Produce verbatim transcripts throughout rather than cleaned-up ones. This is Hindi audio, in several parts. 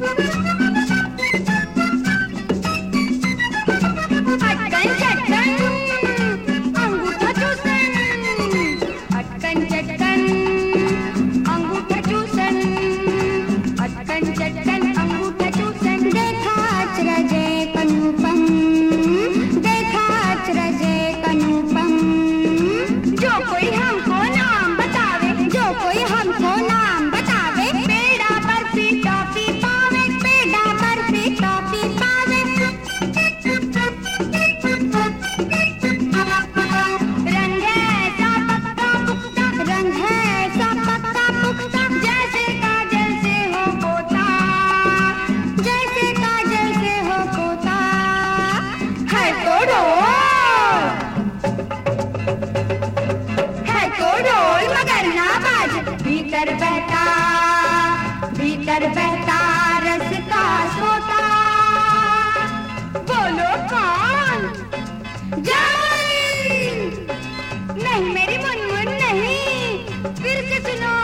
भीतर बहता भीतर बहता रस का सोता। बोलो कौन? जान नहीं मेरी मुनमुन नहीं, फिर से सुनो।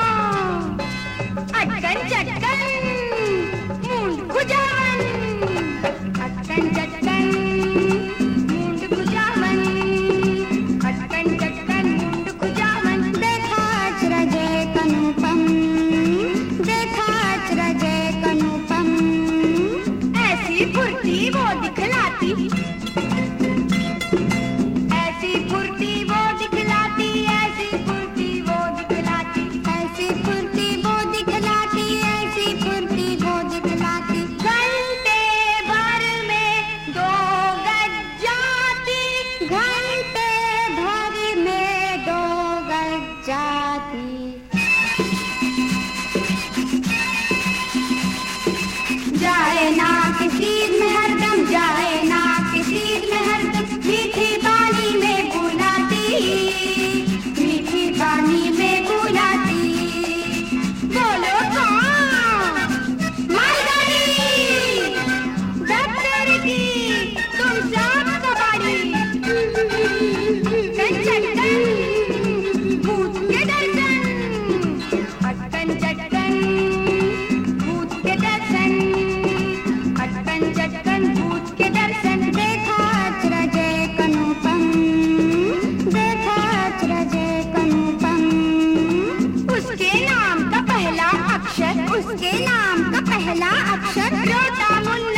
अटकन चटकन मूंड खुजावन, अटकन चटकन मूंड खुजावन, अटकन चटकन मूंड खुजावन। देखा अचरजे कनुपम, देखा अचरजे कनुपम, ऐसी फुर्ती वो दिखलाती, ऐसी फुर्ती वो दिखलाती, ऐसी फुर्ती वो दिखलाती, ऐसी फुर्ती वो दिखलाती, ऐसी फुर्ती वो दिखलाती। घंटे भर में दो गज जाती, घंटे भर में दो गज जाती। जाए ना किसी में हरदम, जाए ना किसी में हरदम, मीठी पानी में बुलाती, मीठी पानी में बुलाती। बोलो कौन? मालगाड़ी दफ्तर की तुम सब कबाड़ी। अटकन चटकन भूत के दर्शन, अटकन चटकन भूत के दर्शन, अटकन चटकन भूत के दर्शन। देखा अचरजे कनुपम, देखा अचरजे कनुपम, उसके नाम का पहला अक्षर, उसके नाम का पहला अक्षर रोता मुन्ना।